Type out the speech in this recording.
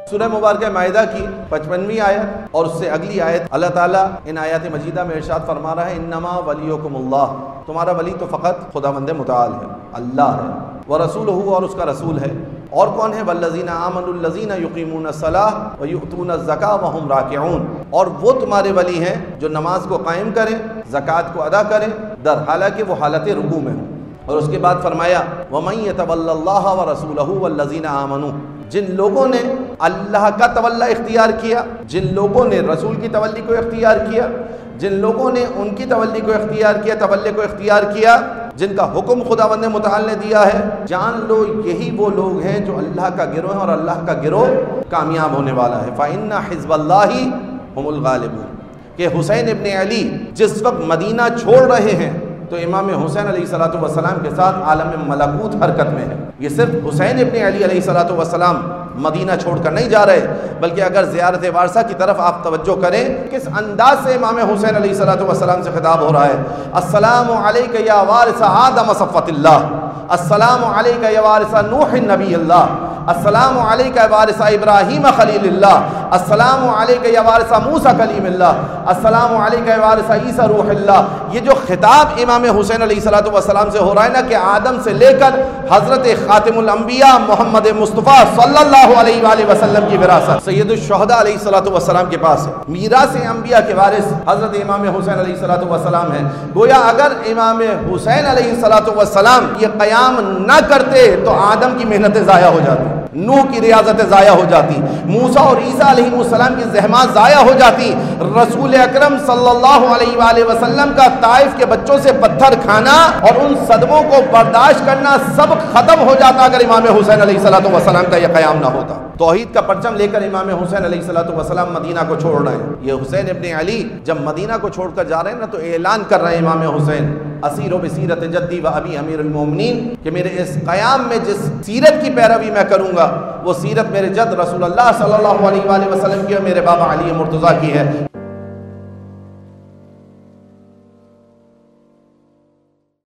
سورہ مبارکہ مائدہ کی 55ویں آیت اور اس سے اگلی آیت اللہ تعالیٰ ان آیات مجیدہ میں ارشاد فرما رہا ہے انما ولیکم اللہ، تمہارا ولی تو فقط خداوند متعال ہے، اللہ ہے، ورسولہ اور اس کا رسول ہے، اور کون ہے؟ والذین آمنوا الذین یقیمون الصلاۃ ویؤتون الزکاۃ وہم راکعون، اور وہ تمہارے ولی ہیں جو نماز کو قائم کریں، زکوٰۃ کو ادا کریں، در حالانکہ وہ حالت رکوع میں ہوں۔ اور اس کے بعد فرمایا وَمَن يَتَوَلَّ اللَّهَ وَرَسُولَهُ وَالَّذِينَ آمَنُوا، جن لوگوں نے اللہ کا تولی اختیار کیا، جن لوگوں نے رسول کی تولی کو اختیار کیا، جن لوگوں نے ان کی تولی کو اختیار کیا، تولی کو اختیار کیا، جن کا حکم خداوند متعال نے دیا ہے، جان لو یہی وہ لوگ ہیں جو اللہ کا گروہ ہے، اور اللہ کا گروہ کامیاب ہونے والا ہے۔ فَإِنَّ حِزْبَ اللَّهِ هُمُ الْغَالِبُونَ، کہ حسین ابن علی جس وقت مدینہ چھوڑ رہے ہیں تو امام حسین علیہ السلام کے ساتھ عالم ملکوت حرکت میں ہے۔ یہ صرف حسین ابن علی علیہ السلام مدینہ چھوڑ کر نہیں جا رہے، بلکہ اگر زیارت وارثہ کی طرف آپ توجہ کریں کس انداز سے امام حسین علیہ السلام سے خطاب ہو رہا ہے۔ السلام علیک یا وارث آدم صفوۃ اللہ، السلام علیک یا وارث نوح نبی اللہ، السلام علیک یا وارث ابراہیم خلیل اللہ، السلام علیک یا وارث موسیٰ کلیم اللہ، السلام علیک یا وارث عیسیٰ روح اللہ۔ یہ جو خطاب امام حسین علیہ السلام سے ہو رہا ہے نا، کہ آدم سے لے کر حضرت خاتم الانبیاء محمد مصطفیٰ صلی اللہ علیہ وآلہ وسلم کی وراثت سید الشہداء علیہ السلام کے پاس ہے، میراث انبیاء کے وارث حضرت امام حسین علیہ السلام ہے۔ گویا اگر امام حسین علیہ السلام یہ قیام نہ کرتے تو آدم کی محنتیں ضائع ہو جاتی، نوح کی ریاضتیں ضائع ہو جاتی، موسیٰ اور عیسیٰ علیہ السلام کی زحمات ضائع ہو جاتی، رسول اکرم صلی اللہ علیہ وآلہ وسلم کا طائف کے بچوں سے پتھر کھانا اور ان صدموں کو برداشت کرنا سب ختم ہو جاتا اگر امام حسین علیہ السلام کا یہ قیام نہ ہوتا۔ توحید کا پرچم لے کر امام حسین علیہ السلام مدینہ کو چھوڑ رہے ہیں۔ یہ حسین ابن علی جب مدینہ کو چھوڑ کر جا رہے ہیں نا، تو اعلان کر رہے ہیں امام حسین اسیر و بسیرت جدی و ابی امیر المومنین، کہ میرے اس قیام میں جس سیرت کی پیروی میں کروں گا وہ سیرت میرے جد رسول اللہ صلی اللہ علیہ وآلہ وسلم کی اور میرے بابا علی مرتضیٰ کی ہے۔